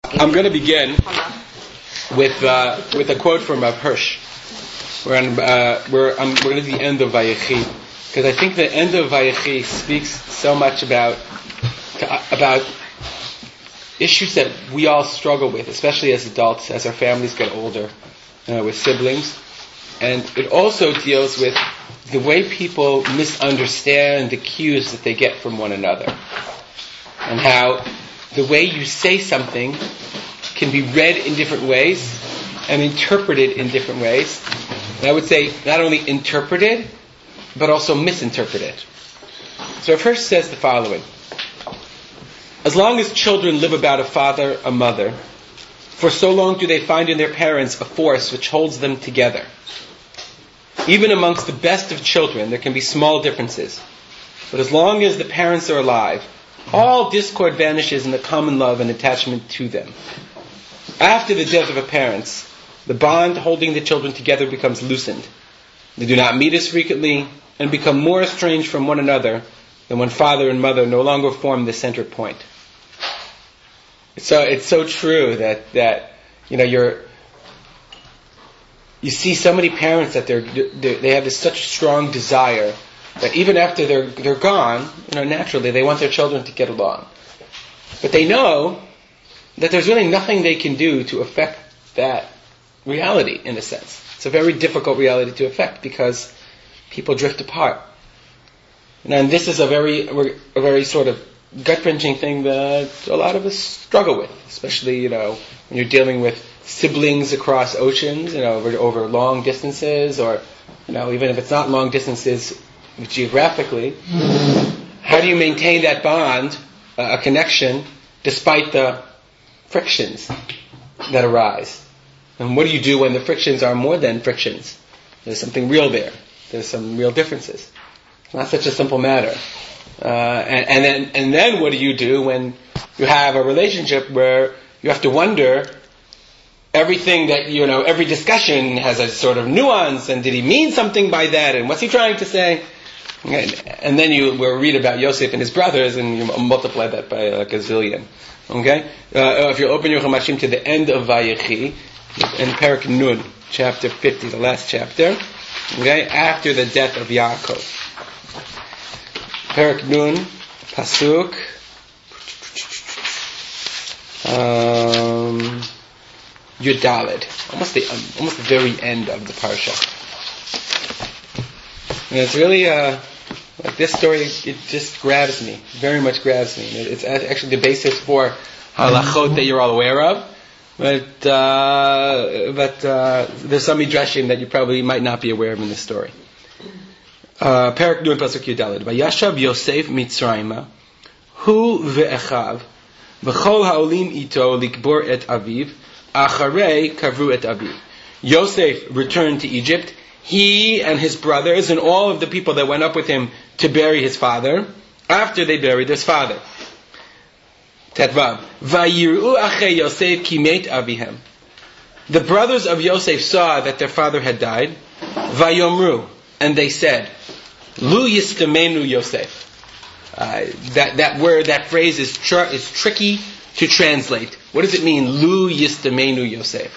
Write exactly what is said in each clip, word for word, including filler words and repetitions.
I'm going to begin with uh, with a quote from Rav Hirsch. We're, on, uh, we're, um, we're going to the end of Vayechi, because I think the end of Vayechi speaks so much about to, about issues that we all struggle with, especially as adults, as our families get older, uh, with siblings. And it also deals with the way people misunderstand the cues that they get from one another. And how the way you say something can be read in different ways and interpreted in different ways. And I would say not only interpreted, but also misinterpreted. So first says the following. As long as children live about a father, a mother, for so long do they find in their parents a force which holds them together. Even amongst the best of children, there can be small differences. But as long as the parents are alive, all discord vanishes in the common love and attachment to them. After the death of a parent, the bond holding the children together becomes loosened. They do not meet as frequently and become more estranged from one another than when father and mother no longer form the center point. So it's so true that that you know you're you see so many parents that they're, they're they have this such strong desire that even after they're they're gone, you know, naturally they want their children to get along. But they know that there's really nothing they can do to affect that reality, in a sense. It's a very difficult reality to affect because people drift apart. And this is a very a very sort of gut-wrenching thing that a lot of us struggle with, especially, you know, when you're dealing with siblings across oceans, you know, over, over long distances, or, you know, even if it's not long distances geographically. How do you maintain that bond, uh, a connection, despite the frictions that arise? And what do you do when the frictions are more than frictions? There's something real there. There's some real differences. It's not such a simple matter. Uh, and, and then, and then what do you do when you have a relationship where you have to wonder everything that, you know, every discussion has a sort of nuance, and did he mean something by that, and what's he trying to say? And, and then you will read about Yosef and his brothers, and you multiply that by like a zillion. Okay? Uh, if you open your Chamashim to the end of Vayechi, in Perek Nun, chapter fifty, the last chapter, okay, after the death of Yaakov. Perek Nun, Pasuk, um, Yudaled, almost the um, almost the very end of the parsha. And it's really uh, like this story. It just grabs me, very much grabs me. It's actually the basis for halachot that you're all aware of. But uh, but uh, there's some midrashim that you probably might not be aware of in this story. Perek Nun Pasuk Yudaled. Vayashav Yosef Mitzrayma, Hu ve'echav, v'chol ha'olim ito likbor et aviv, acharei kavru et aviv. Yosef returned to Egypt, he and his brothers and all of the people that went up with him to bury his father, after they buried his father. Tetvav. Vayiru achei Yosef ki met avihem. The brothers of Yosef saw that their father had died. Vayomru. And they said, Lu yistamenu Yosef. Uh, that, that word, that phrase is tr- is tricky to translate. What does it mean, Lu yistamenu Yosef?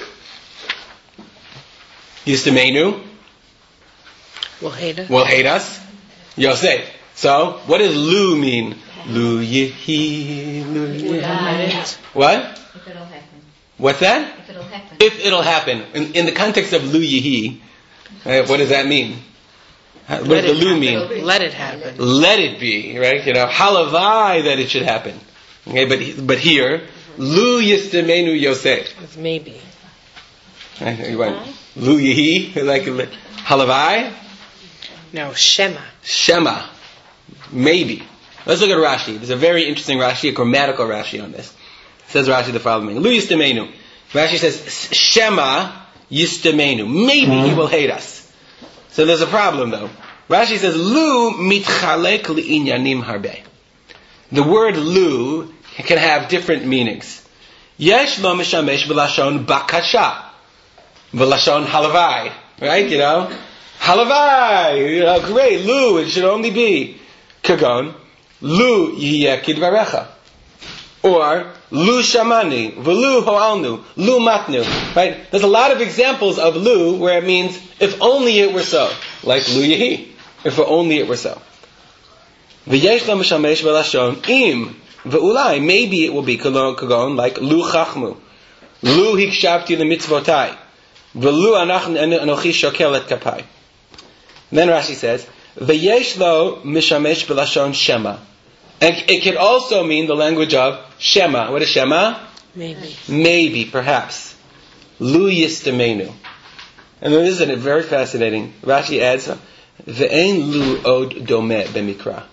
Yistamenu? Will hate us. Will hate us. Yosef. So, what does Lu mean? Lu yehi, Lu yehi. What? If it'll happen. What's that? If it'll happen. If it'll happen. In, in the context of Lu yehi, uh, what does that mean? What Let does the Lu happen. mean? Let it happen. Let it be, right? You know, halavai that it should happen. Okay, but but here, Lu yistamenu Yosef. It's maybe. Right, you want Lu yehi, like halavai? No, Shema. Shema, maybe. Let's look at Rashi. There's a very interesting Rashi, a grammatical Rashi on this. It says Rashi the following: Lu yistamenu. Rashi says Shema yistamenu. Maybe he will hate us. So there's a problem though. Rashi says, Lu mitchalek li'inyanim harbe. The word Lu can have different meanings. Yesh lo mishamesh v'lashon bakasha. V'lashon halavai. Right, you know? Halavai! You know, great, Lu, it should only be. Kagon, Lu yiyeh kidvarecha. Or, Lu shamani, v'lu ho'alnu, lu matnu. Right? There's a lot of examples of lu where it means if only it were so. Like lu yehi, if only it were so. V'yesh lo mishamesh v'lashon im v'ulai, maybe it will be kagon like lu chachmu, lu hikshavti l'mitzvotai, v'lu anochi shokel et kapai. Then Rashi says, v'yesh lo mishamesh v'lashon shema. And it can also mean the language of Shema. What is Shema? Maybe. Maybe, perhaps. Lu yistamenu. And this is very fascinating. Rashi adds, Ve'en lu od domeh b'mikra.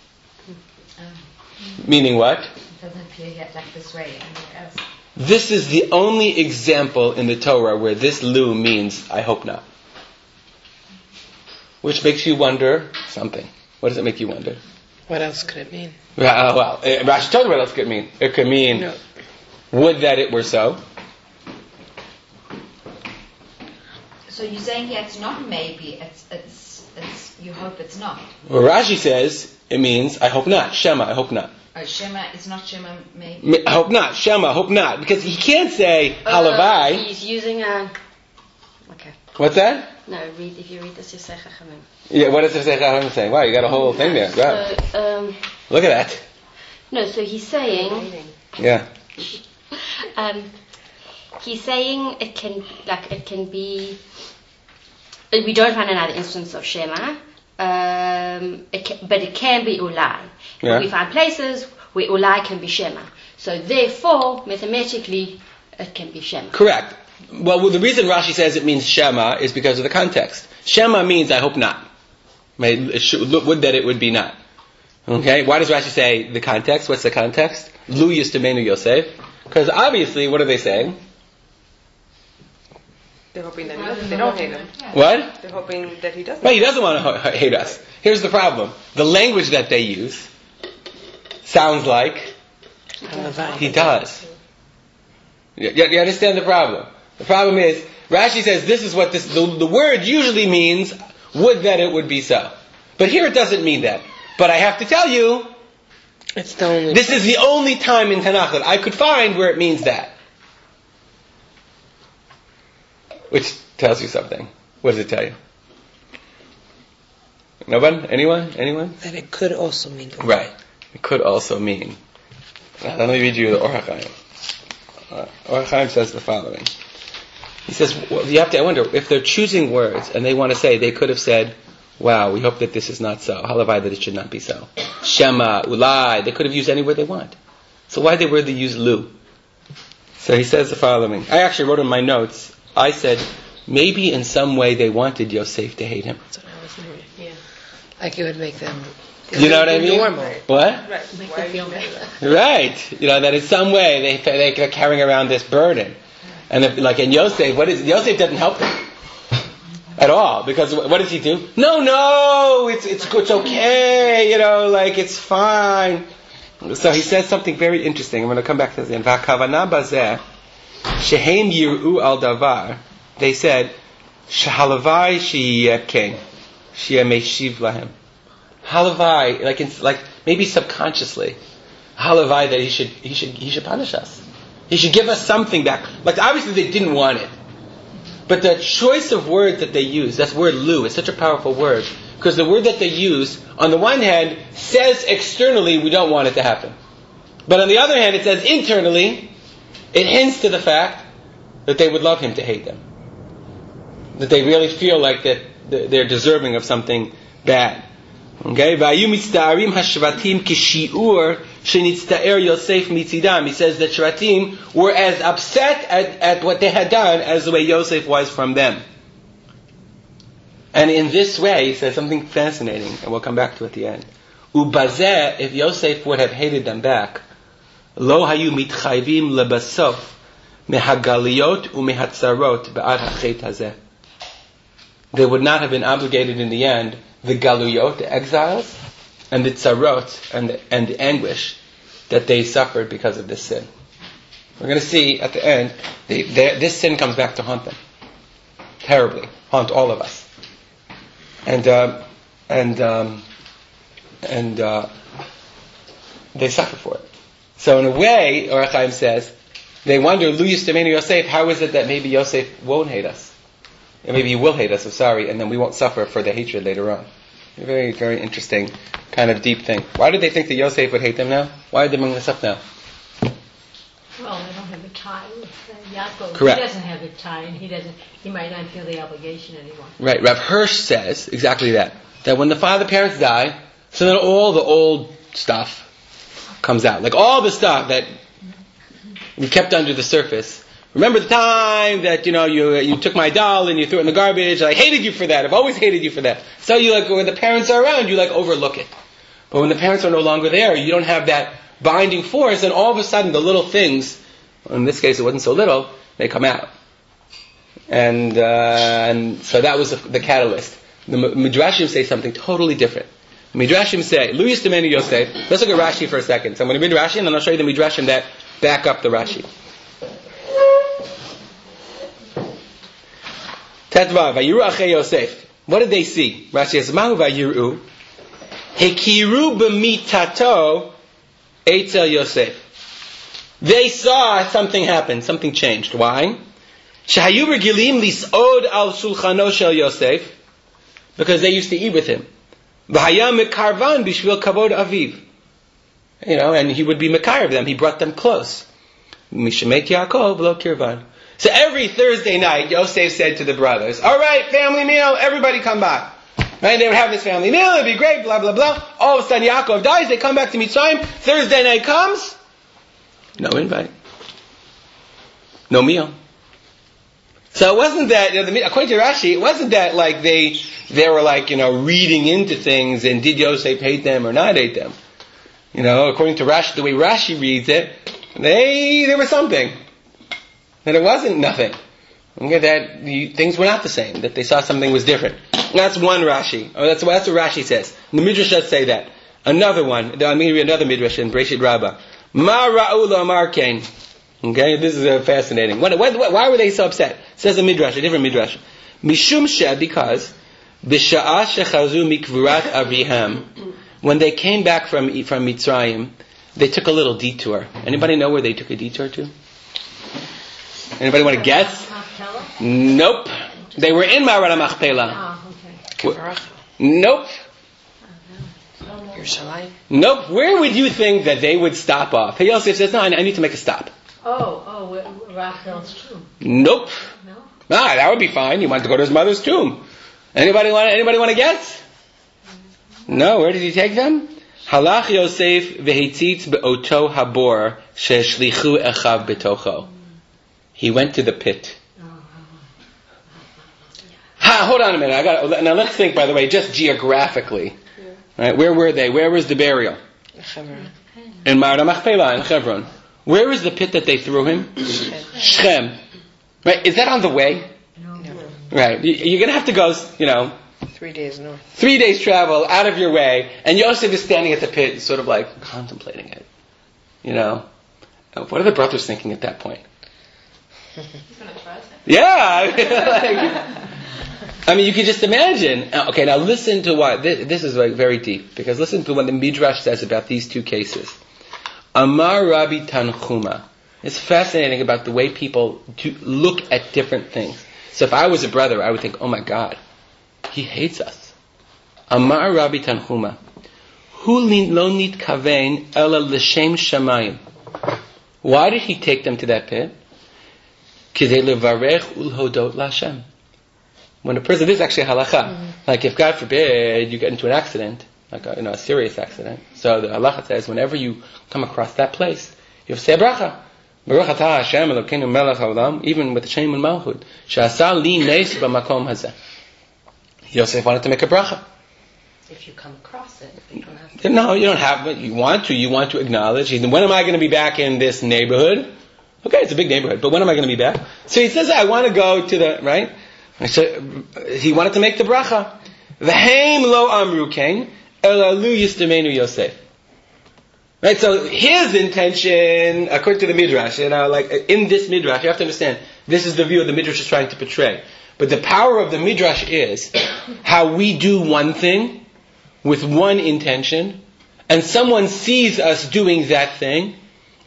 Meaning what? It doesn't appear yet like this way anywhere else. This is the only example in the Torah where this lu means, I hope not. Which makes you wonder something. What does it make you wonder? What else could it mean? Uh, well, uh, Rashi told you what else could it mean. It could mean, no. Would that it were so. So you're saying here it's not maybe, it's, it's, it's, you hope it's not. Well, Rashi says it means, I hope not. Shema, I hope not. Oh, Shema, it's not Shema maybe? I hope not. Shema, I hope not. Because he can't say, Uh, halavai. he's using a... Okay. What's that? No, read if you read this, you say chachamim. Yeah, what does it say? I'm saying, wow, you got a whole thing there. Wow. So, um, Look at that. no, so he's saying... Yeah. Um, he's saying it can, like, it can be... We don't find another instance of Shema, um, it can, but it can be Ulai. Yeah. We find places where Ulai can be Shema. So therefore, mathematically, it can be Shema. Correct. Well, the reason Rashi says it means Shema is because of the context. Shema means I hope not. It should, would that it would be not. Okay? Why does Rashi say the context? What's the context? Lu yistamenu Yosef. Because obviously, what are they saying? They're hoping that he doesn't, they don't hate him. What? They're hoping that he doesn't. Well, he doesn't want to hate us. Here's the problem. The language that they use sounds like he does. You, you understand the problem? The problem is, Rashi says this is what this, the, the word usually means, would that it would be so. But here it doesn't mean that. But I have to tell you, It's the only this is the only time in Tanakh that I could find where it means that. Which tells you something. What does it tell you? No one? Anyone? Anyone? that it could also mean. Right. It could also mean. Now, let me read you the Or HaChaim. Uh, Or HaChaim says the following. He says, well, you have to, I wonder, if they're choosing words and they want to say, they could have said, wow, we hope that this is not so. Halavai, that it should not be so. Shema, Ulai, they could have used any word they want. So why did they use Lu? So he says the following. I actually wrote in my notes, I said, maybe in some way they wanted Yosef to hate him. That's what I was thinking. Yeah. Like it would make them. You know what I mean? Normal. What? Right. Make Why them are feel you better. Right. You know, that in some way they, they, they're carrying around this burden. And if, like in Yosef, what is, Yosef doesn't help them. At all. Because what does he do? No, no, it's, it's, it's okay, you know, like it's fine. So he says something very interesting. I'm going to come back to this. V'hakavana bazeh, shehem yir'u al davar. They said, shahalavai sheyeh king, sheyeh meshiv lahem. Halavai, like, in, like maybe subconsciously, halavai that he should, he should, he should punish us. He should give us something back. Like obviously they didn't want it. But the choice of word that they use, that word lu, is such a powerful word. Because the word that they use, on the one hand, says externally we don't want it to happen. But on the other hand, it says internally, it hints to the fact that they would love him to hate them. That they really feel like that they're deserving of something bad. Okay? V'ayu mitzta'arim hashvatim kishi'ur shenitzta'er Yosef mitzidam. He says that Shvatim were as upset at, at what they had done as the way Yosef was from them. And in this way, he says something fascinating, and we'll come back to it at the end. Ubazeh, if Yosef would have hated them back, lo hayu mitchayvim lebasof mehagaliyot umehatzarot ba'ad hachet hazeh. They would not have been obligated in the end the galuyot, the exiles, and the tzarot, and the, and the anguish that they suffered because of this sin. We're going to see at the end, they, they, this sin comes back to haunt them. Terribly. Haunt all of us. And, uh, and, um, and, uh, they suffer for it. So in a way, Or HaChaim says, they wonder, Lu Yistamenu Yosef, how is it that maybe Yosef won't hate us? And maybe he will hate us, I'm sorry, and then we won't suffer for the hatred later on. A very, very interesting, kind of deep thing. Why did they think that Yosef would hate them now? Why did they bring this up now? Well, they don't have a tie with uh, Yaakov. Correct. He doesn't have a tie, and he doesn't. He might not feel the obligation anymore. Right. Rav Hirsch says exactly that. That when the father parents die, so then all the old stuff comes out, like all the stuff that we kept under the surface. Remember the time that you know you you took my doll and you threw it in the garbage? I hated you for that. I've always hated you for that. So you like when the parents are around, you like overlook it. But when the parents are no longer there, you don't have that binding force, and all of a sudden the little things, in this case it wasn't so little, they come out. And uh, and so that was the, the catalyst. The Midrashim say something totally different. The Midrashim say, Lu Yistamenu Yosef. Let's look at Rashi for a second. So I'm going to read Rashi and then I'll show you the Midrashim that back up the Rashi. Tetvav, Vayiru Achei Yosef. What did they see? Rashi says, Mahu Vayiru Hekiru b'mitato Eitzel Yosef. They saw something happen, something changed. Why? Shahayu regilim lis'od al shulchano shel Yosef, because they used to eat with him. V'haya mekarvan b'shvil kavod aviv. You know, and he would be mekar of them. He brought them close. Mishemet Yaakov lo kirvan. So every Thursday night, Yosef said to the brothers, "All right, family meal, everybody come by." Right? They would have this family meal, it'd be great, blah, blah, blah. All of a sudden Yaakov dies, they come back to Mitzrayim, Thursday night comes, no invite. No meal. So it wasn't that, you know, the, according to Rashi, it wasn't that like they, they were like, you know, reading into things and did Yosef hate them or not hate them. You know, according to Rashi, the way Rashi reads it, they, there was something. That it wasn't nothing. Okay, that the, things were not the same, that they saw something was different. That's one Rashi. Oh, that's, that's what Rashi says. The Midrash does say that. Another one, I'm going to read another Midrash in Breshit Rabbah. Ma ra'ula markain. Okay, this is uh, fascinating. What, what, what, why were they so upset? It says a Midrash, a different Midrash. Mishum she, because, b'sha'a shechazu mikvurat aviham, when they came back from, from Mitzrayim, they took a little detour. Anybody know where they took a detour to? Anybody want to guess? Nope. They were in Ma'arat HaMachpelah. Oh, okay. Nope. Yerushalayim. Nope. Where would you think that they would stop off? Hey, Yosef says, no, I need to make a stop. Oh, oh, Rachel's tomb. Nope. No? Ah, that would be fine. He wanted to go to his mother's tomb. Anybody want? Anybody want to guess? No. Where did he take them? Halach Yosef v'hitzitz be'oto habor she'shlichu echav betocho. He went to the pit. Ha, hold on a minute. I got now. Let's think. By the way, just geographically, right? Where were they? Where was the burial? In Ma'arat HaMachpelah in Hebron. Where was the pit that they threw him? Shechem. Right? Is that on the way? No. Right. You're going to have to go. You know, Three days north. three days travel out of your way, and Yosef is standing at the pit, sort of like contemplating it. You know, what are the brothers thinking at that point? He's going to try it. Yeah, like, I mean, you can just imagine. Okay, now listen to what this, this is like very deep, because listen to what the Midrash says about these two cases. Amar Rabbi Tanchuma. It's fascinating about the way people do look at different things. So if I was a brother, I would think, oh my God, he hates us. Amar Rabbi Tanchuma. Hu lo nitkaven ela l'shem shamayim. Why did he take them to that pit? Kidei levarech ulhodot l'Hashem. When a person, this is actually halacha. Mm-hmm. Like if God forbid you get into an accident, like a, you know, a serious accident. So the halacha says, whenever you come across that place, you have to say a bracha. Baruch atah Hashem Elokeinu melech haolam, even with the Shem and Malchut. She'asa li nes b'makom hazeh. Yosef wanted to make a bracha. If you come across it, you don't have to. No, you don't have, but you want to. You want to acknowledge. When am I going to be back in this neighborhood? Okay, it's a big neighborhood, but when am I going to be back? So he says, I want to go to the, right? So he wanted to make the bracha. V'heim lo amru kain, ela lu yistamenu Yosef. Right, so his intention, according to the Midrash, you know, like in this Midrash, you have to understand, this is the view of the Midrash is trying to portray. But the power of the Midrash is how we do one thing with one intention, and someone sees us doing that thing,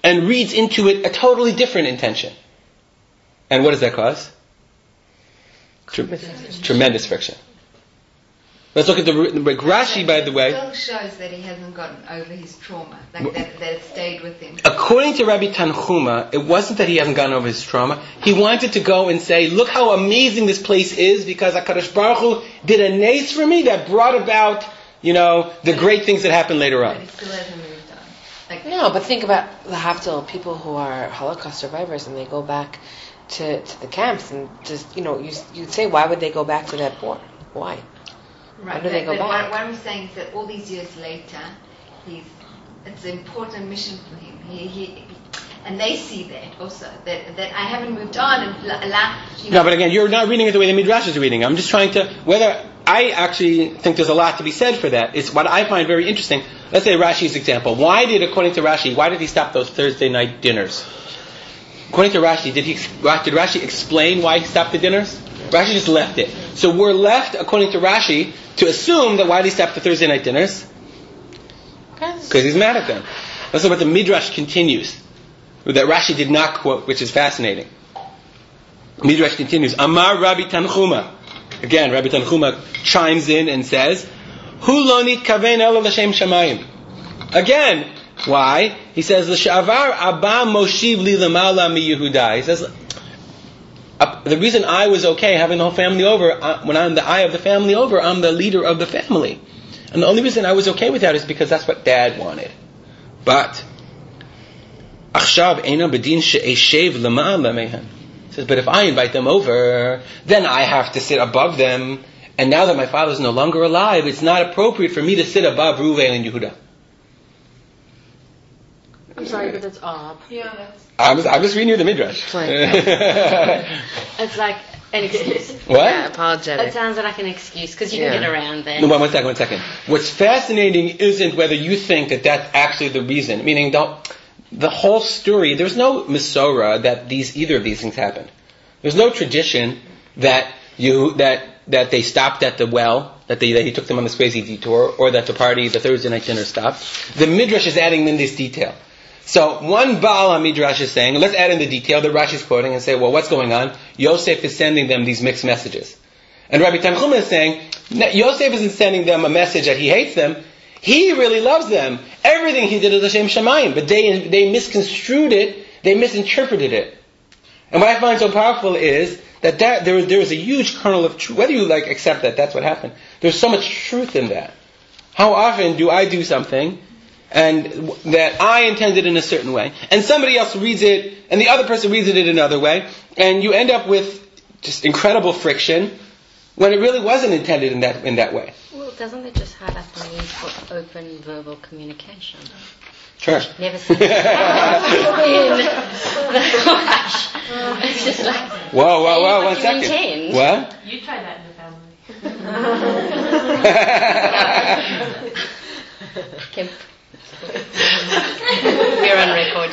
and reads into it a totally different intention. And what does that cause? Tre- tremendous friction. Let's look at the like Rashi, by the way. It still shows that he hasn't gotten over his trauma, like that, that it stayed with him. According to Rabbi Tanchuma, it wasn't that he hasn't gotten over his trauma. He wanted to go and say, look how amazing this place is, because HaKadosh Baruch Hu did a nace for me that brought about, you know, the great things that happened later on. But he still hasn't moved on. Like, No, but think about the Haftel, people who are Holocaust survivors, and they go back to, to the camps, and just, you know, you, you'd say, why would they go back to that war? Why? right, Why do they but, go but back? What, what I'm saying is that all these years later, he's, it's an important mission for him. He, he, and they see that also, that, that I haven't moved on, and la, la, you know. No, but again, you're not reading it the way the Midrash is reading. I'm just trying to, whether, I actually think there's a lot to be said for that. It's what I find very interesting. Let's say Rashi's example. Why did, according to Rashi, why did he stop those Thursday night dinners? According to Rashi, did he, did Rashi explain why he stopped the dinners? Rashi just left it. So we're left, according to Rashi, to assume that why did he stop the Thursday night dinners? Because he's mad at them. That's what the Midrash continues. That Rashi did not quote, which is fascinating. Midrash continues. Amar Rabbi Tanchuma. Again, Rabbi Tanchuma chimes in and says, Hu lo nitkaven ela l'shem shamayim. Again, why? He says, L'shavar abba moshiv li lamala mi Yehuda. He says, the reason I was okay having the whole family over, uh, when I'm the eye of the family over, I'm the leader of the family. And the only reason I was okay with that is because that's what Dad wanted. But, Achshav eina bedin she'eshev lamala mehem. He says, but if I invite them over, then I have to sit above them. And now that my father is no longer alive, it's not appropriate for me to sit above Reuven and Yehuda. I'm sorry, but it's odd. Yeah, that's... I'm just, I'm just reading you the Midrash. It's like an excuse. What? Yeah, apologetic. It sounds like an excuse because you Yeah. can get around there. No, one, one second, one second. What's fascinating isn't whether you think that that's actually the reason. Meaning, the, the whole story, there's no Masorah that these either of these things happened. There's no tradition that you that that they stopped at the well, that, they, that he took them on this crazy detour, or that the party, the Thursday night dinner stopped. The Midrash is adding in this detail. So one Baal HaMidrash is saying, let's add in the detail that Rashi is quoting and say, well, what's going on? Yosef is sending them these mixed messages. And Rabbi Tanchuma is saying, Yosef isn't sending them a message that he hates them. He really loves them. Everything he did is Hashem Shamayim. But they, they misconstrued it. They misinterpreted it. And what I find so powerful is that, that there, there is a huge kernel of truth. Whether you like accept that that's what happened, there's so much truth in that. How often do I do something and that I intended in a certain way, and somebody else reads it, and the other person reads it in another way, and you end up with just incredible friction when it really wasn't intended in that in that way. Well, doesn't it just highlight the need for open verbal communication? Sure. Never seen it in the Chumash. It's just like, Whoa, whoa, whoa! what One you second. intend. What? You try that in the family. Kim. We're on record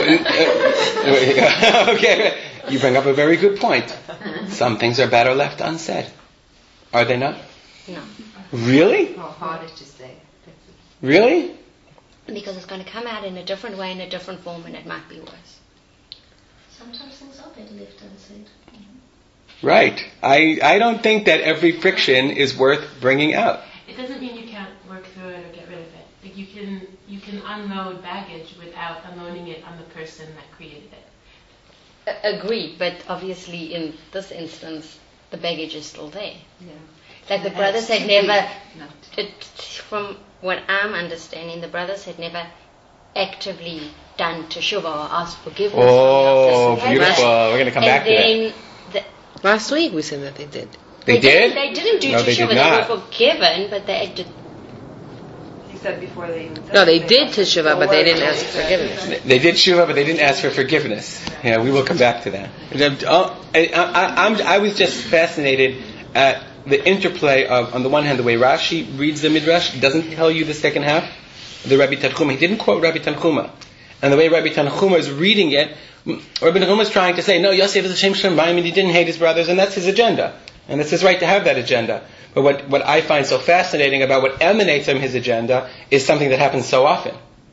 here. Okay, you bring up a very good point. Some things are better left unsaid. Are they not? No. Really? Well, harder to say. Really? Because it's going to come out in a different way, in a different form, and it might be worse. Sometimes things are better left unsaid. Right. I, I don't think that every friction is worth bringing out. It doesn't mean you can't work through it or get rid of it. Like you can you can unload baggage without unloading it on the person that created it. A- agreed, but obviously in this instance, the baggage is still there. Yeah. Like the And brothers it's had too never, big not to- it, from what I'm understanding, the brothers had never actively done teshuvah or asked forgiveness. Oh, from the beautiful. We're going to come back to that. And then the, Last week we said that they did. They did? They didn't do No, they teshuvah. did They, not. were forgiven, but they did. He said before they even said No, they it, did thought- teshuvah, but they didn't ask for forgiveness. They did shuvah, but they didn't ask for forgiveness. Yeah, we will come back to that. Oh, I, I, I'm, I was just fascinated at the interplay of, on the one hand, the way Rashi reads the Midrash doesn't tell you the second half. The Rabbi Tanchuma, he didn't quote Rabbi Tanchuma. And the way Rabbi Tanchuma is reading it, Rabbi Tanchuma is trying to say, no, Yosef is a Shem Shemayim, and he didn't hate his brothers, and that's his agenda. And it's his right to have that agenda. But what, what I find so fascinating about what emanates from his agenda is something that happens so often.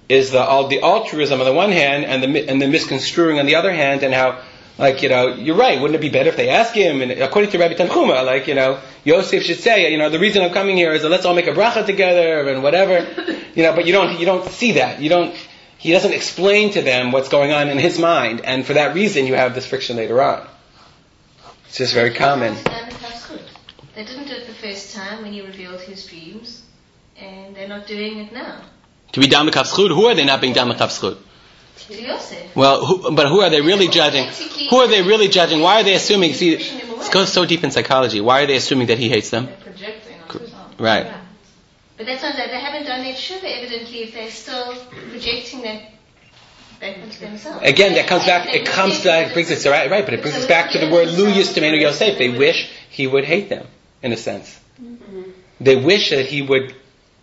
is the all the altruism on the one hand, and the and the misconstruing on the other hand, and how, like, you know, you're right. Wouldn't it be better if they ask him? And according to Rabbi Tanchuma, like, you know, Yosef should say, you know, the reason I'm coming here is that let's all make a bracha together and whatever, you know. But you don't you don't see that. You don't. He doesn't explain to them what's going on in his mind, and for that reason, you have this friction later on. It's just very common. They didn't do it the first time when he revealed his dreams, and they're not doing it now. To be dam l'kaf zchut, who are they not being dam l'kaf zchut? To Yosef. Well, who, but who are they really judging? Who are they really judging? Why are they assuming? See, it goes so deep in psychology. Why are they assuming that he hates them? They're projecting on his own. Right. Yeah. But that's not that they haven't done that shiva evidently if they're still projecting that back onto themselves. Again, that comes back. It comes back. Brings us right, right. But it brings us back to the word Lu Yistamenu Yosef. They wish he would hate them, in a sense. Mm-hmm. They wish that he would.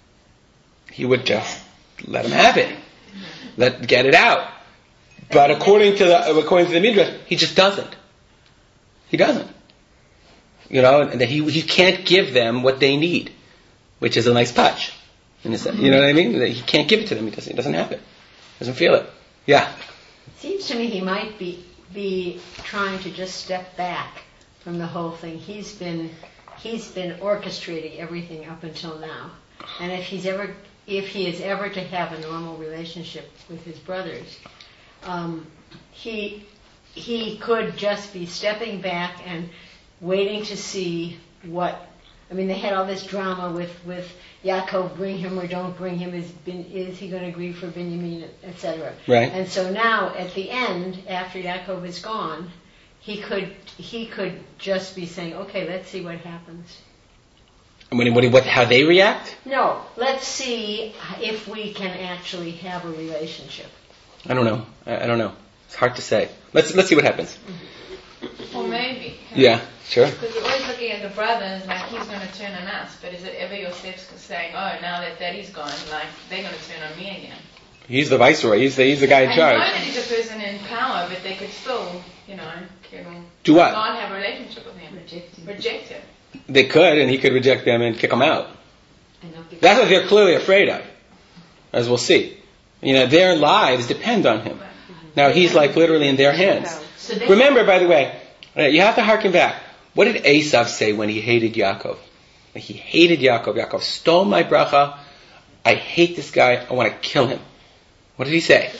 He would just let them have it, let get it out. But according to the according to the Midrash, he just doesn't. He doesn't. You know, and that he he can't give them what they need, which is a nice touch. In a sense, you know what I mean? That he can't give it to them. He doesn't. He doesn't have it. Doesn't feel it. Yeah. Seems to me he might be be trying to just step back from the whole thing. He's been he's been orchestrating everything up until now, and if he's ever if he is ever to have a normal relationship with his brothers, um, he he could just be stepping back and waiting to see what. I mean, they had all this drama with, with Yaakov, bring him or don't bring him. Is is he going to agree for Binyamin, et cetera. Right. And so now, at the end, after Yaakov is gone, he could he could just be saying, "Okay, let's see what happens." And when, what, what, how they react? No, let's see if we can actually have a relationship. I don't know. I, I don't know. It's hard to say. Let's let's see what happens. Or maybe. Yeah, sure. Because you're always looking at the brothers like he's going to turn on us, but is it ever Yosef's saying, "Oh, now that Daddy's gone, like they're going to turn on me again"? He's the viceroy. He's the he's the guy in I charge. know that he's a person in power, but they could still, you know, you know do what? not have a relationship with him. Reject him. Reject him. They could, and he could reject them and kick them out. That's what they're clearly afraid of, as we'll see. You know, their lives depend on him. Now he's like literally in their hands. Remember, by the way, you have to harken back. What did Esav say when he hated Yaakov? He hated Yaakov. Yaakov stole my bracha. I hate this guy. I want to kill him. What did he say?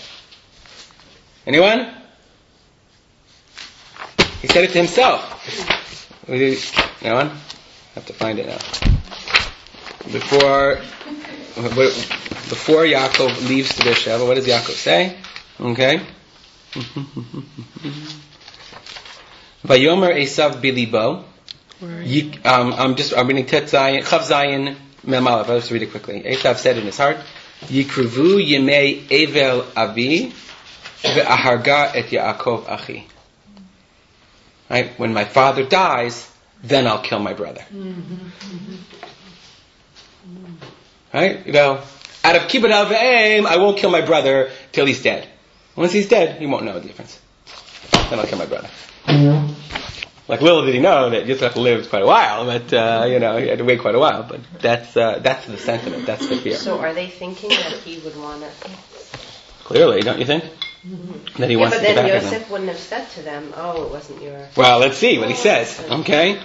Anyone? He said it to himself. Anyone? I have to find it now. Before, before Yaakov leaves to Beersheba, what does Yaakov say? Okay. Vayomer Esav bilibo. Um, I'm just I'm reading Tet Zayin, Chav Zayin Mem Aleph. I'll just read it quickly. Esav said in his heart, Yikruvu Yemei Evel Avi ve'aharga et Yaakov Achi. Right? When my father dies, then I'll kill my brother. Right? You know, out of kibbud av v'aim, I won't kill my brother till he's dead. Once he's dead, he won't know the difference. Then I'll kill my brother. Like little did he know that Yitzchak lived quite a while, but uh, you know he had to wait quite a while. But that's uh, that's the sentiment. That's the fear. So are they thinking that he would want to? Clearly, don't you think? Mm-hmm. That he yeah, wants but to get then back Yosef at them. wouldn't have said to them, "Oh, it wasn't your." Well, let's see what he says. Okay.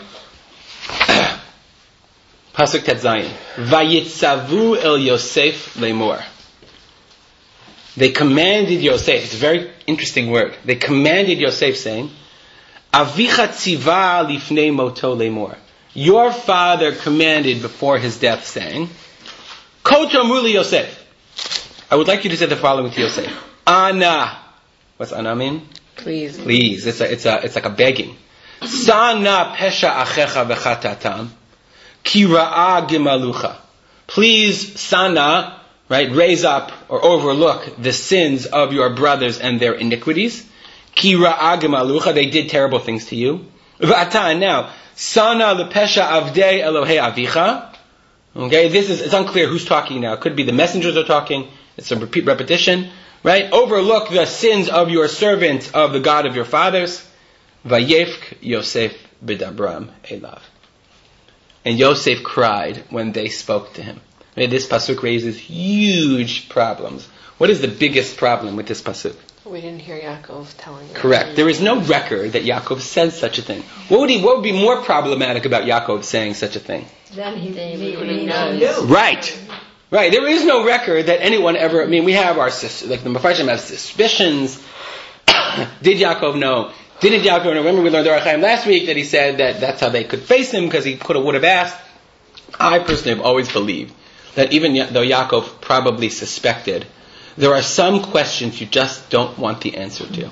Pasuk Tet Zayin. Vayitzavu el Yosef lemor. They commanded Yosef. It's a very interesting word. They commanded Yosef, saying, Avicha tziva lifnei moto lemor. Your father commanded before his death, saying, Kotomru li Yosef. I would like you to say the following to Yosef. Ana. What's Ana mean? Please. Please. It's a, it's a, it's like a begging. Sana pesha achecha v'chatatam. Ki ra'a gimalucha. Please, Sana, right, raise up or overlook the sins of your brothers and their iniquities. Ki ra'a gimalucha. They did terrible things to you. V'ata, now, Sana lepesha avdei Elohei avicha. Okay, this is, it's unclear who's talking now. It could be the messengers are talking. It's a repeat repetition. Right? Overlook the sins of your servants of the God of your fathers. Vayefk Yosef b'dabram elav. And Yosef cried when they spoke to him. Right? This pasuk raises huge problems. What is the biggest problem with this pasuk? We didn't hear Yaakov telling him. Correct. There is no record that Yaakov says such a thing. What would he? What would be more problematic about Yaakov saying such a thing? Then he, Then he, he he knows. knew. Right. Right. There is no record that anyone ever. I mean, we have our sus- like the Mefarshim have suspicions. Did Yaakov know? Didn't Yaakov know? Remember we learned the Orach Chaim last week that he said that that's how they could face him because he could have would have asked. I personally have always believed that even though Yaakov probably suspected, there are some questions you just don't want the answer to.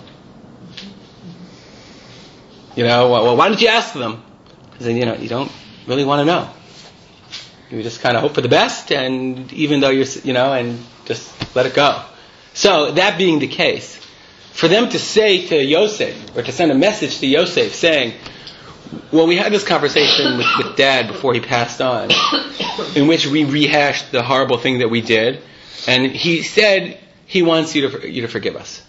You know, well, well why did you ask them? Because you know you don't really want to know. You just kind of hope for the best, and even though you're, you know, and just let it go. So that being the case, for them to say to Yosef, or to send a message to Yosef saying, well, we had this conversation with, with Dad before he passed on, in which we rehashed the horrible thing that we did, and he said he wants you to you to forgive us.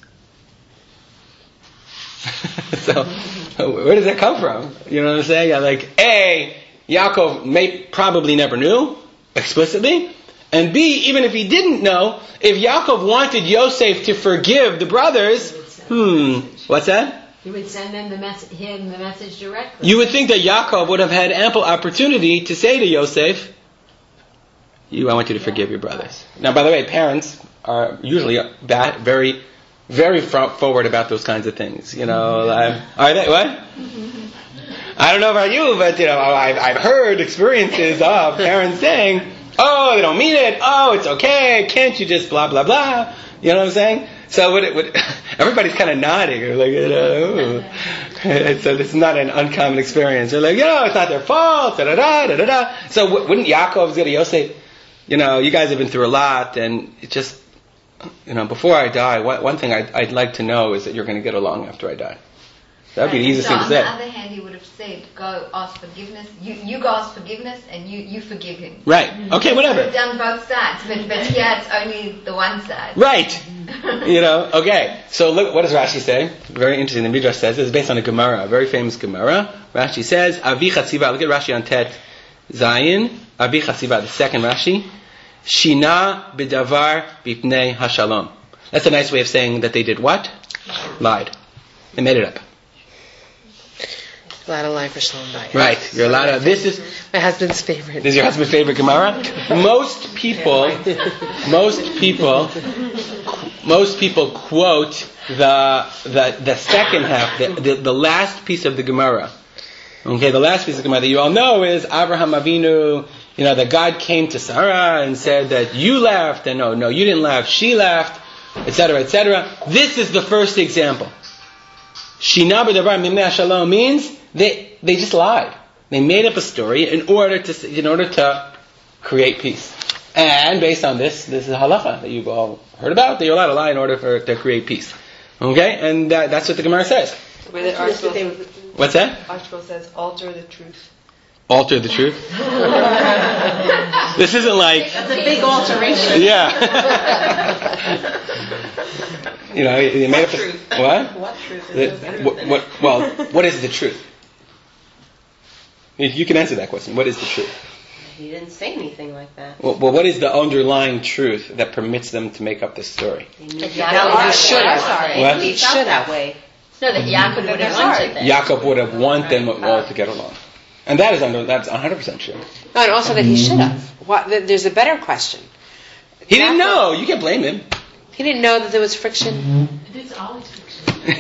So, where does that come from? You know what I'm saying? Yeah, like, A, Yaakov may probably never knew explicitly, and B, even if he didn't know, if Yaakov wanted Yosef to forgive the brothers, hmm, what's that? He would send them the mess- him the message directly. You would think that Yaakov would have had ample opportunity to say to Yosef, "You, I want you to forgive your brothers." Now, by the way, parents are usually ba- very, very front forward about those kinds of things. You know, like, are they what? I don't know about you, but you know, I've, I've heard experiences of parents saying, "Oh, they don't mean it. Oh, it's okay. Can't you just blah blah blah?" You know what I'm saying? So what it, what, everybody's kind of nodding. They're like, you know, so this is not an uncommon experience. They're like, you know, it's not their fault. Da da da da da da. So w- wouldn't Yaakov say to Yosef, you know, you guys have been through a lot, and it just, you know, before I die, one, one thing I'd, I'd like to know is that you're going to get along after I die. That'd be the easiest so thing to say. On the other hand, he would have said, go ask forgiveness. You you go ask forgiveness, and you, you forgive him. Right. Okay, He would whatever. have done both sides, but, but here it's only the one side. Right. You know, okay. So look, what does Rashi say? Very interesting. The Midrash says it's based on a Gemara, a very famous Gemara. Rashi says, Avi Chatziva, look at Rashi on Tet Zayin, Avi Chatziva, the second Rashi, Shina b'davar b'pnei hashalom. That's a nice way of saying that they did what? Lied. They made it up. A lot of lie for Shalom Bayit. Right. You're allowed to, this is, My husband's favorite. this is your husband's favorite Gemara? Most people, most people, most people quote the, the, the second half, the, the, the last piece of the Gemara. Okay, the last piece of the Gemara that you all know is Avraham Avinu, you know, that God came to Sarah and said that you laughed, and no, no, you didn't laugh, she laughed, et cetera, et cetera. This is the first example. Shina b'davar mimnei hashalom means they they just lied. They made up a story in order to in order to create peace. And based on this, this is a halacha that you've all heard about, that you're allowed to lie in order for to create peace. Okay, and that, that's what the Gemara says. The way that article says, What's that? article says, alter the truth. Alter the truth. This isn't like That's a big alteration. yeah. You know, you made up a, what? What truth is The- this? what, what, well, what is the truth? You you can answer that question. What is the truth? He didn't say anything like that. Well, well, what is the underlying truth that permits them to make up this story? He knew That Yaakov he was should have. sorry. What? He He felt should that have. way. No, that Yaakov would have wanted that. Yaakov would have wanted them all to get along. And that is under, that's one hundred percent true. No, and also that he should have. What, th- there's a better question. He didn't know. You can't blame him. He didn't know that there was friction. It's always fiction. the,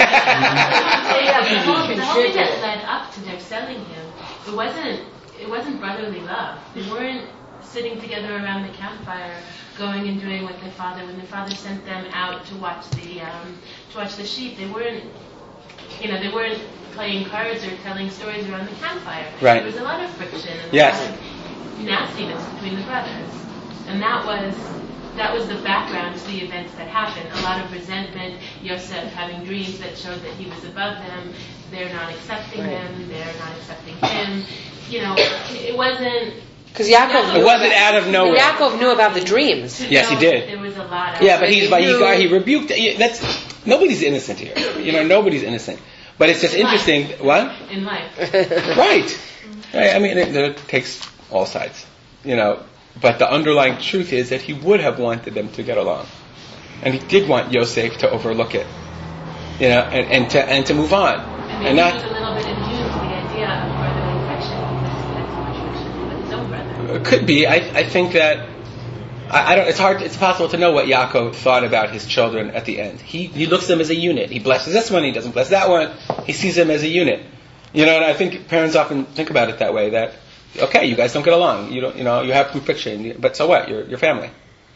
whole, the whole thing that led up to their selling him, it wasn't it wasn't brotherly love. They weren't sitting together around the campfire, going and doing what their father. When their father sent them out to watch the um, to watch the sheep, they weren't, you know, they weren't playing cards or telling stories around the campfire. Right. There was a lot of friction and Yes. a lot of nastiness between the brothers, and that was. That was the background to the events that happened. A lot of resentment, Yosef having dreams that showed that he was above them. They're not accepting Right. them. They're not accepting him. You know, it wasn't... Because Yaakov It knew wasn't about, out of nowhere. Yaakov knew about the dreams. Yes, he did. There was a lot of... Yeah, but he's He but he knew- got he rebuked. yeah, That's nobody's innocent here. You know, nobody's innocent. But it's just interesting. What? In life. Right. Right. I mean, it, it takes all sides. You know, but the underlying truth is that he would have wanted them to get along. and he did want Yosef to overlook it, you know, and, and to and to move on, and maybe and not. he was a little bit immune to the idea of brotherly affection because he had so much affection with his own brother. It could be. I I think that. I, I don't. It's hard. It's possible to know what Yaakov thought about his children at the end. He he looks at them as a unit. He blesses this one. He doesn't bless that one. He sees them as a unit. You know, and I think parents often think about it that way. That okay, you guys don't get along. You don't. You know, you have some friction. But so what? You're your family.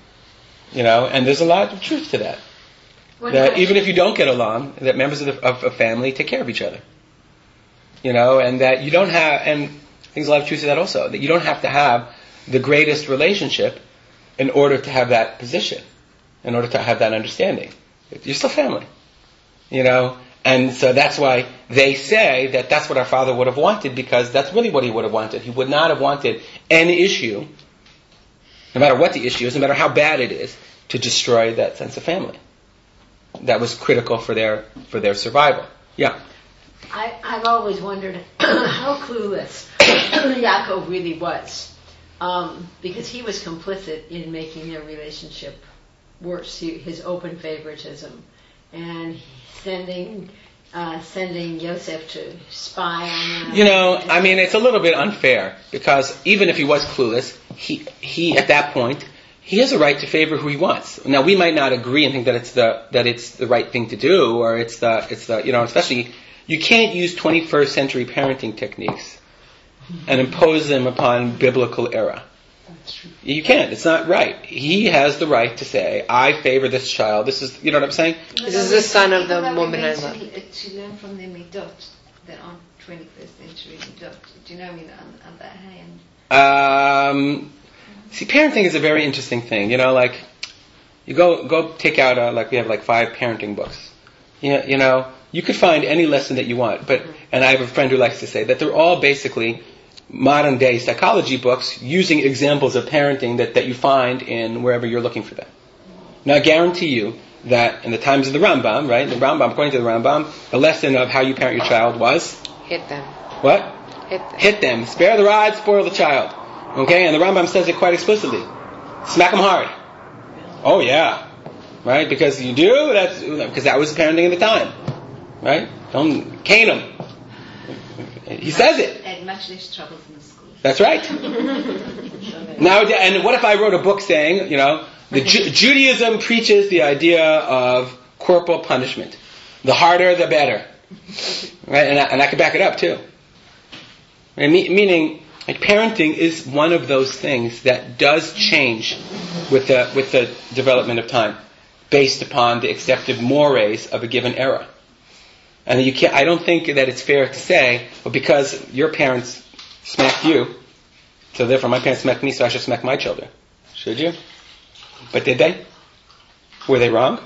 You know, and there's a lot of truth to that. What That question? even if you don't get along, that members of, the, of a family take care of each other. You know, and that you don't have. And I think there's a lot of truth to that also. That you don't have to have the greatest relationship in order to have that position, in order to have that understanding. You're still family. You know, and so that's why they say that that's what our father would have wanted, because that's really what he would have wanted. He would not have wanted any issue, no matter what the issue is, no matter how bad it is, to destroy that sense of family. That was critical for their for their survival. Yeah. I, I've always wondered how clueless Yaakov really was. Um, because he was complicit in making their relationship worse. He, his open favoritism and sending uh, sending Yosef to spy on them. You know, I mean, it's a little bit unfair, because even if he was clueless, he he at that point he has a right to favor who he wants. Now, we might not agree and think that it's the that it's the right thing to do, or it's the it's the you know, especially you can't use twenty-first century parenting techniques and impose them upon biblical era. You can't. It's not right. He has the right to say, I favor this child. This is, you know what I'm saying? This is the son of the People are woman I meant love. To, to learn from their midot that aren't twenty-first century midot. Do you know what I mean? On, on that hand. Um, see, parenting is a very interesting thing. You know, like, you go go take out, a, like, we have like five parenting books. You know, you know, you could find any lesson that you want. But, and I have a friend who likes to say that they're all basically modern day psychology books using examples of parenting that, that you find in wherever you're looking for them. Now, I guarantee you that in the times of the Rambam, right, the Rambam, according to the Rambam, the lesson of how you parent your child was? Hit them. What? Hit them. Hit them. Spare the rod, spoil the child. Okay? And the Rambam says it quite explicitly. Smack them hard. Oh, yeah. Right? Because you do, that's, because that was the parenting of the time. Right? Don't cane them. He says it. And much less troubles in the school. That's right. Now, and what if I wrote a book saying, you know, the Ju- Judaism preaches the idea of corporal punishment. The harder, the better. Right? And I, and I could back it up, too. Right? Me- meaning, like, parenting is one of those things that does change with the, with the development of time, based upon the accepted mores of a given era. And you can't, I don't think that it's fair to say, well, because your parents smacked you, so therefore my parents smacked me, so I should smack my children. Should you? But did they? Were they wrong?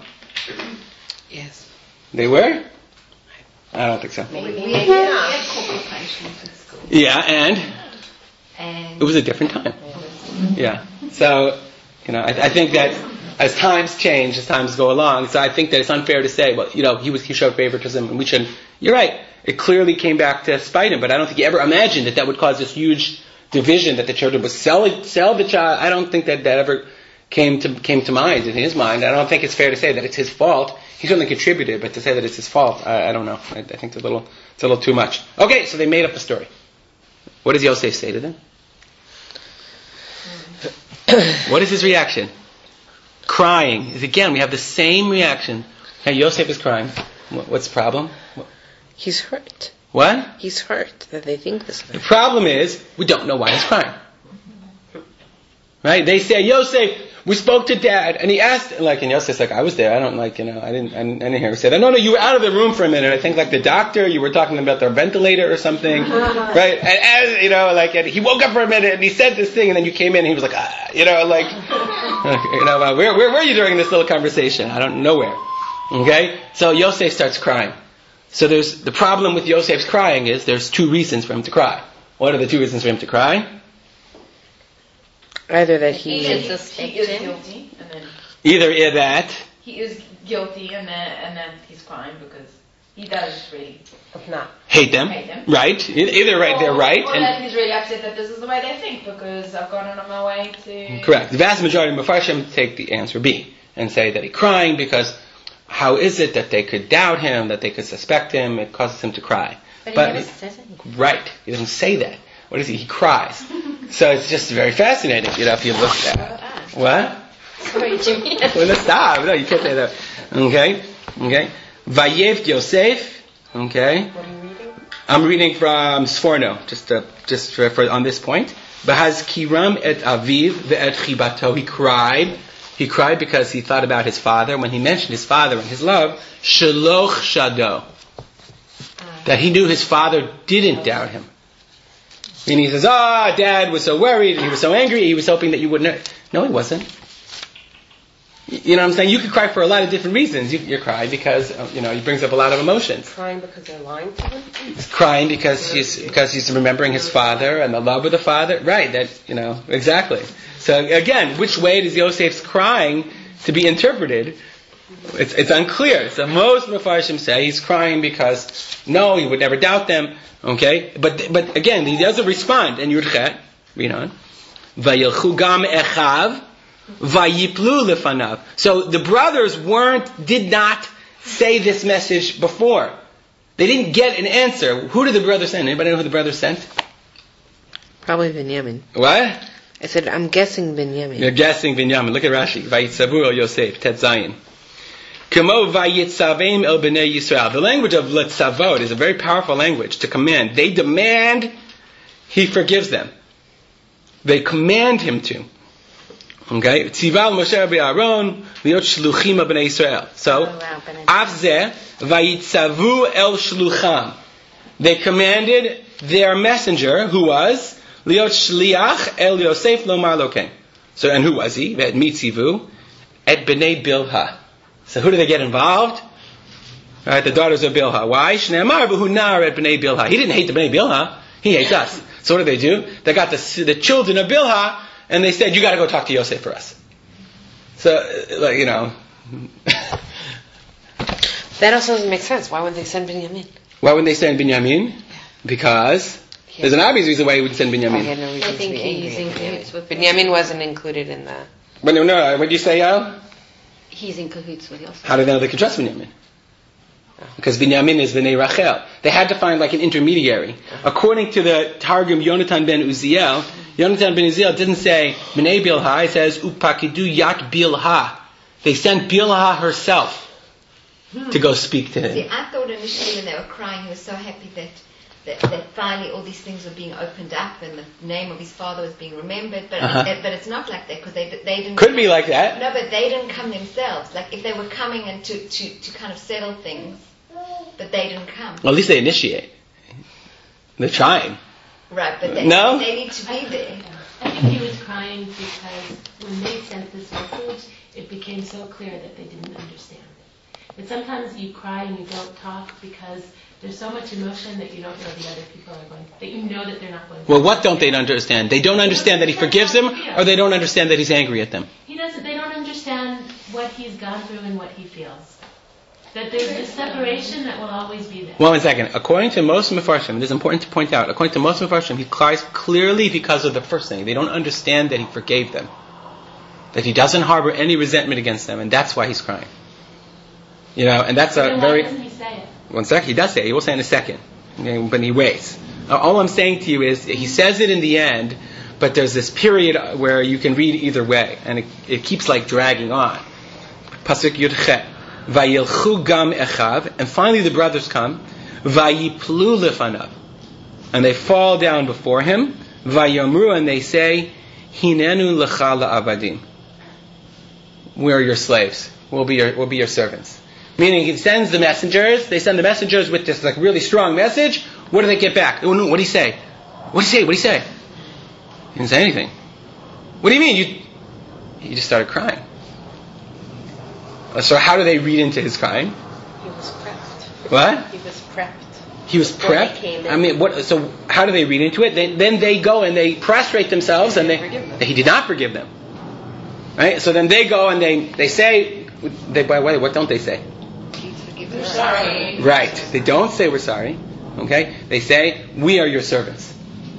Yes. They were? I don't think so. We, we, had, we had corporal punishment in school. Yeah, and And it was a different time. Yeah. So, you know, I, I think that as times change, as times go along, so I think that it's unfair to say, well, you know, he was he showed favoritism and we shouldn't. You're right. It clearly came back to spite him, but I don't think he ever imagined that that would cause this huge division, that the children would sell sell the child. I don't think that that ever came to came to mind in his mind. I don't think it's fair to say that it's his fault. He certainly contributed, but to say that it's his fault, I, I don't know. I, I think it's a little it's a little too much. Okay, so they made up the story. What does Yosef say to them? What is his reaction? Crying. Is again, we have the same reaction. Hey, Yosef is crying. What's the problem? He's hurt. What? He's hurt that they think this The way. problem is, we don't know why he's crying. Right? They say, Yosef, we spoke to Dad, and he asked, like, and Yosef's like, I was there, I don't like, you know, I didn't, I didn't, I didn't hear him say that. No, no, you were out of the room for a minute. I think, like, the doctor, you were talking about their ventilator or something. Right? And as, you know, like, and he woke up for a minute, and he said this thing, and then you came in, and he was like, ah, you know, like, you know, uh, where, where were you during this little conversation? I don't know where. Okay? So Yosef starts crying. So there's, the problem with Yosef's crying is there's two reasons for him to cry. What are the two reasons for him to cry? Either that he... He is, he is guilty, and then Either that, he is guilty, and then and then he's crying because he does really not hate them, hate them. right? Either right, they're right, Or and that he's really upset that this is the way they think because I've gone on my way to. correct. The vast majority of Mepharshim take the answer B. and say that he's crying because how is it that they could doubt him, that they could suspect him? It causes him to cry. But, But he never it- says anything. Right. He doesn't say that. What is he? He cries. So it's just very fascinating, you know, if you look at it. What? Sorry, Jimmy. Well, no, stop. No, you can't say that. Okay? Okay? Vayev Yosef. Okay? What are you reading? I'm reading from Sforno, just uh, just for, for on this point. Bahaz kiram et aviv ve'et chibato. He cried. He cried because he thought about his father. When he mentioned his father and his love, shaloch shado. That he knew his father didn't doubt him. Meaning he says, ah, oh, Dad was so worried, he was so angry, he was hoping that you wouldn't. No, he wasn't. You know what I'm saying? You could cry for a lot of different reasons. You, you cry because, uh, you know, he brings up a lot of emotions. Crying because they're lying to him? He's crying because he's because he's remembering his father and the love of the father. Right, that, you know, exactly. So again, which way does Yosef's crying to be interpreted? It's it's unclear. So most Mefarshim say he's crying because, no, he would never doubt them. Okay? But but again, he doesn't respond. And Yudchet, read on. Vayilchu gam echav vayiplu lefanav. So the brothers weren't, did not say this message before. They didn't get an answer. Who did the brothers send? Anybody know who the brothers sent? Probably Binyamin. What? I said, I'm guessing Binyamin. You're guessing Binyamin. Look at Rashi. Vayitzavu el Yosef, Tet Zayin. Kamo vayitzavim el bnei Yisrael. The language of letzavot is a very powerful language to command. They demand, he forgives them. They command him to. Okay? Tzival Moshe Rabbi Aaron liot shluchim bnei Yisrael. So, avzeh vayitzavu el shlucham. They commanded their messenger, who was liot shliach el Yosef lomar loken. So, and who was he? At mitzivu at bnei Bilha. So who do they get involved? Right, the daughters of Bilha. Why? Shneamar v'hu nar et bnei Bilha. He didn't hate the bnei Bilha. He hates us. So what do they do? They got the the children of Bilha, and they said, "You got to go talk to Yosef for us." So, like you know, That also doesn't make sense. Why would they send Binyamin? why wouldn't they send Binyamin? Because there's an obvious reason why he wouldn't send I Binyamin. had no reason I to think be he's angry in at cahoots Binyamin. with Binyamin wasn't included in the... But no, no. What did you say, Al? He's in cahoots with Yosef. How do they know they can trust Binyamin? Because Binyamin is Bnei Rachel. They had to find like an intermediary. According to the Targum Yonatan ben Uziel, Yonatan ben Uziel didn't say Bnei Bilha, it says Upakidu Yat Bilha. They sent Bilha herself to go speak to See, him. I thought initially when they were crying, he was so happy that, that, that finally all these things were being opened up and the name of his father was being remembered. But Uh-huh. it, but it's not like that because they they didn't. Could be like that. No, but they didn't come themselves. Like if they were coming and to, to, to kind of settle things, but they didn't come. Well, at least they initiate. They're trying. Right, but they, No? they need to be there. I think he was crying because when they sent this message, it became so clear that they didn't understand. But sometimes you cry and you don't talk because there's so much emotion that you don't know the other people are going, that you know that they're not going to. Well, what don't they understand? They don't understand that he forgives them, or they don't understand that he's angry at them. He doesn't, they don't understand what he's gone through and what he feels. That there's this separation that will always be there. Well, one second. According to most Mefarshim, it is important to point out, according to most Mefarshim, he cries clearly because of the first thing. They don't understand that he forgave them. That he doesn't harbor any resentment against them, and that's why he's crying. You know, and that's a Then why very... doesn't he say it? One second, he does say it. He will say it in a second. Okay, but he waits. Uh, all I'm saying to you is, he says it in the end, but there's this period where you can read either way, and it, it keeps like dragging on. Pasuk Yudchet. Vayilchu gam echav, and finally the brothers come. Vayiplu lefanav, and they fall down before him. Vayomru, and they say, Hinenu lecha la'avadim. We are your slaves. We'll be your, we'll be your servants. Meaning, he sends the messengers. They send the messengers with this like really strong message. What do they get back? Oh no! What do he say? What do he say? What do he say? He didn't say anything. What do you mean? You? He just started crying. So how do they read into his crying? He was prepped. What? He was prepped. He was Before they prepped. came in. I mean, what? So how do they read into it? They, then they go and they prostrate themselves, and they he did not forgive them. Right. So then they go and they they say, they by the way, what don't they say? We're sorry. Right. They don't say we're sorry. Okay. They say we are your servants.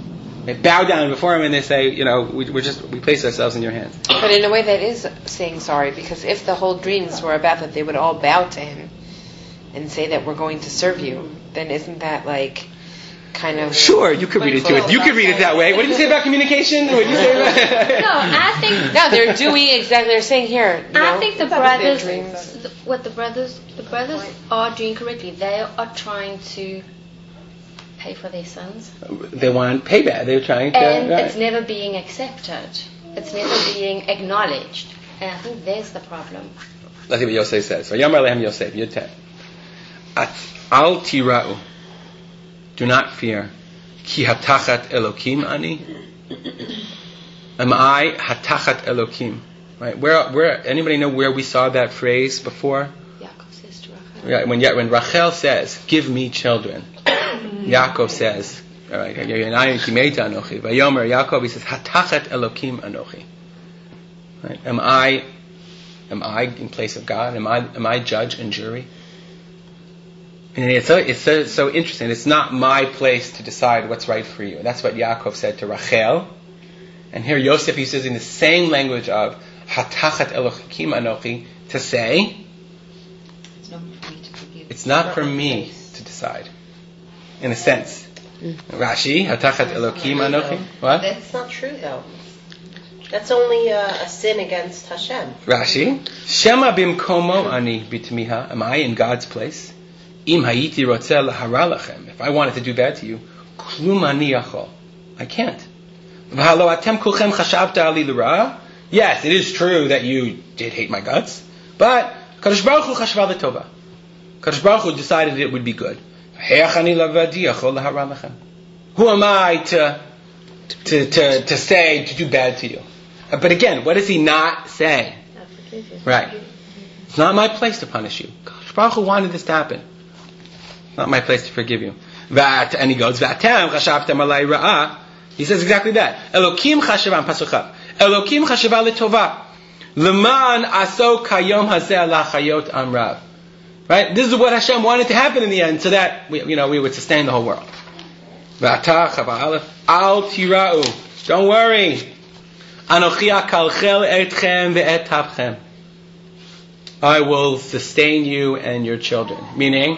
They bow down before him and they say, you know, we, we're just we place ourselves in your hands. But in a way, that is saying sorry, because if the whole dreams were about that they would all bow to him and say that we're going to serve you, then isn't that like kind of... Sure, you could read it to it. You could read it that way. What did you say about communication? What did you say about... No, I think... No, they're doing exactly... They're saying here, you I know, think the about their brothers... dreams. The, what the brothers... The brothers are doing correctly. They are trying to pay for their sins. They want payback. They're trying to... And right. it's never being accepted. It's never being acknowledged. And I think there's the problem. Let's see what Yosef says. So, Yamar Lehem Yosef, Yud Tet. Al tira'u. Do not fear. Ki hatachat Elokim ani. Am I hatachat Elokim? Right? Where, where? Anybody know where we saw that phrase before? Yaakov says to Rachel. Yeah, when when Rachel says, "Give me children," Yaakov says, all right, Vayomer Yaakov, he says, "Hatachat Elokim anochi." Right? Am I, am I in place of God? Am I, am I judge and jury? And it's so, it's so, so interesting. It's not my place to decide what's right for you. That's what Yaakov said to Rachel. And here Yosef is using the same language of Hatachat Elokim anochi to say, It's not for me to forgive. it's not for me to decide. In a sense. Rashi, Hatachat Elokim anochi. What? That's not true, though. That's only a, a sin against Hashem. Rashi, Shema bimkomo ani bitmiha. Am I in God's place? Im hayiti rotzeh lahara lachem. If I wanted to do bad to you, klum ani yachol. I can't. V'halo atem kulchem chashavta ali l'ra. Yes, it is true that you did hate my guts, but Kadosh Baruch Hu chashva l'tova. Kadosh Baruch Hu decided it would be good. Who am I to, to, to, to say, to do bad to you? But again, what does he not say? Right. It's not my place to punish you. Kadosh Baruch Hu wanted this to happen. It's not my place to forgive you. And he goes, he says exactly that. Elokim chashava, Pasuk. Elokim chashava l'tova. L'man aso kayom hazeh lachayot amrav. Right? This is what Hashem wanted to happen in the end, so that we, you know, we would sustain the whole world. Al tira'u. Don't worry. Anochi akalchel etchem ve'et tapchem. I will sustain you and your children. Meaning,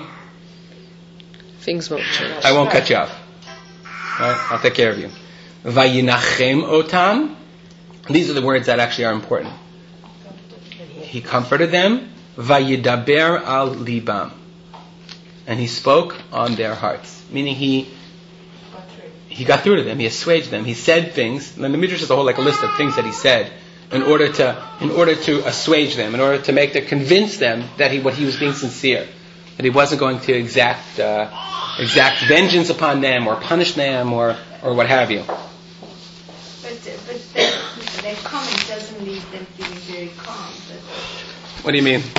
things won't change. I won't cut you off. Right? I'll take care of you. Vayinachem otam. These are the words that actually are important. He comforted them. Vayidaber al libam, and he spoke on their hearts. Meaning he he got through to them. He assuaged them. He said things. And the Midrash is a whole like a list of things that he said in order to in order to assuage them, in order to make them convince them that he what he was being sincere, that he wasn't going to exact uh, exact vengeance upon them or punish them or or what have you. But but their, their comment doesn't leave them feeling very calm. But What do you mean?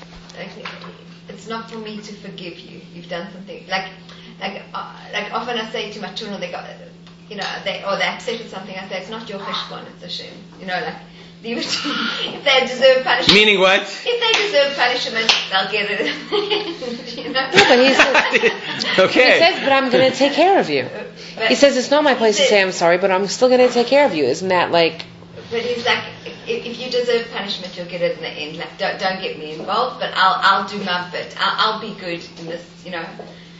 it's not for me to forgive you. You've done something like, like, uh, like often I say to my children, they got, you know, they or they're upset with something. I say it's not your cheshbon, it's Hashem. You know, like leave it. If they deserve punishment, meaning what? If they deserve punishment, they'll get it. You know? Yeah, but he says, okay. He says, but I'm going to take care of you. But He says it's not my place to say I'm sorry, but I'm still going to take care of you. Isn't that like? But he's like, if, if you deserve punishment, you'll get it in the end. Like, don't don't get me involved, but I'll I'll do my bit. I'll, I'll be good in this, you know.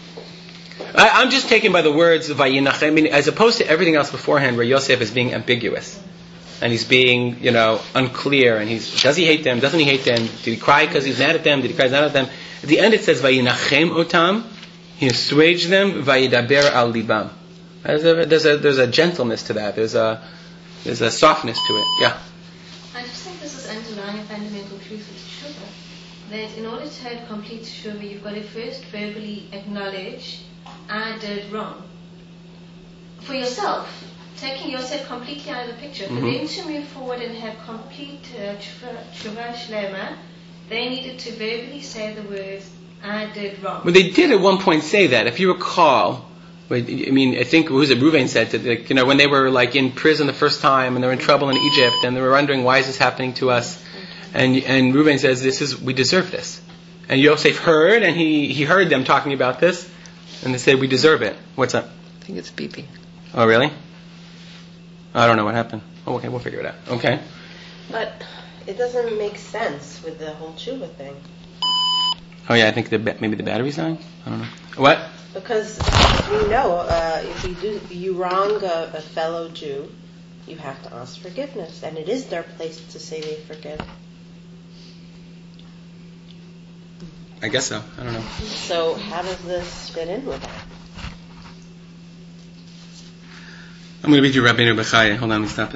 I, I'm just taken by the words of Vayinachem, I mean, as opposed to everything else beforehand, where Yosef is being ambiguous, and he's being, you know, unclear, and he's does he hate them? Doesn't he hate them? Did he cry because he's mad at them? Did he cry because he's mad at them? At the end, it says Vayinachem otam. He assuaged them. Vayidaber al libam. There's a there's a there's a gentleness to that. There's a there's a softness to it. Yeah. I just think this is underlying a fundamental truth with teshuva. That in order to have complete teshuva, you've got to first verbally acknowledge, I did wrong. For yourself, taking yourself completely out of the picture. Mm-hmm. For them to move forward and have complete uh, teshuva shlema, they needed to verbally say the words, I did wrong. Well, they did at one point say that. If you recall, I mean, I think who was it? Reuven said that, like, you know, when they were like in prison the first time and they were in trouble in Egypt and they were wondering why is this happening to us, and and Reuven says this is we deserve this, and Yosef heard and he he heard them talking about this, and they said we deserve it. What's up? I think it's beeping. Oh, really? I don't know what happened. Oh, okay, we'll figure it out. Okay. But it doesn't make sense with the whole tshuva thing. Oh yeah, I think the ba- maybe the battery's dying. I don't know. What? Because we know uh, if you do you wrong a, a fellow Jew, you have to ask forgiveness, and it is their place to say they forgive. I guess so. I don't know. So how does this fit in with that? I'm going to read you Rabbeinu Bechaya. Hold on, let me stop it.